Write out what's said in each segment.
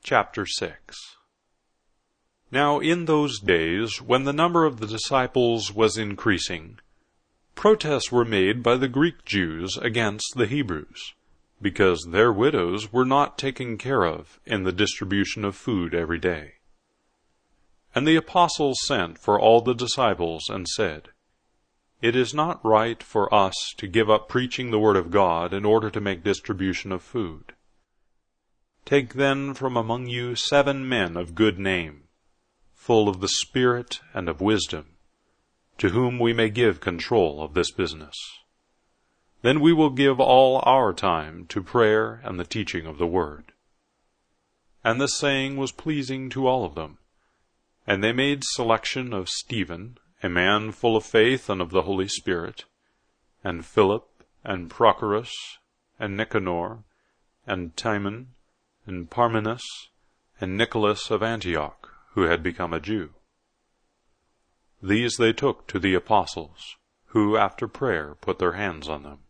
Chapter 6. Now in those days, when the number of the disciples was increasing, protests were made by the Greek Jews against the Hebrews, because their widows were not taken care of in the distribution of food every day. And the apostles sent for all the disciples and said, "It is not right for us to give up preaching the word of God in order to make distribution of food. Take then from among you 7 men of good name, full of the Spirit and of wisdom, to whom we may give control of this business. Then we will give all our time to prayer and the teaching of the word." And this saying was pleasing to all of them. And they made selection of Stephen, a man full of faith and of the Holy Spirit, and Philip, and Prochorus, and Nicanor, and Timon, and Parmenas, and Nicholas of Antioch, who had become a Jew. These they took to the apostles, who after prayer put their hands on them.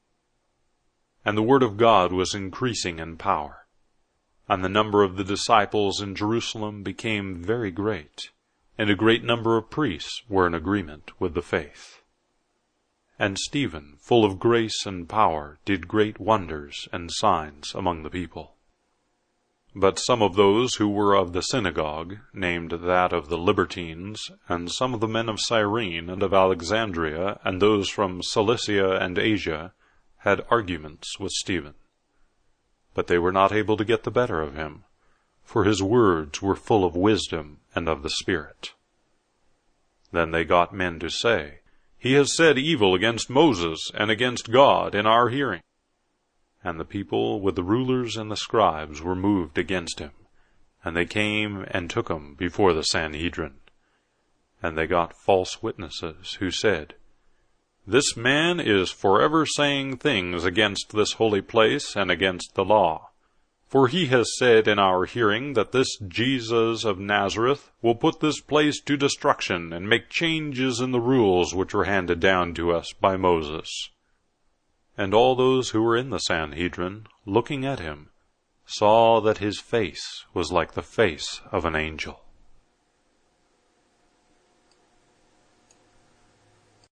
And the word of God was increasing in power, and the number of the disciples in Jerusalem became very great, and a great number of priests were in agreement with the faith. And Stephen, full of grace and power, did great wonders and signs among the people. But some of those who were of the synagogue, named that of the Libertines, and some of the men of Cyrene and of Alexandria, and those from Cilicia and Asia, had arguments with Stephen. But they were not able to get the better of him, for his words were full of wisdom and of the Spirit. Then they got men to say, "He has said evil against Moses and against God in our hearing." And the people with the rulers and the scribes were moved against him, and they came and took him before the Sanhedrin. And they got false witnesses, who said, "This man is forever saying things against this holy place and against the law. For he has said in our hearing that this Jesus of Nazareth will put this place to destruction and make changes in the rules which were handed down to us by Moses." And all those who were in the Sanhedrin, looking at him, saw that his face was like the face of an angel.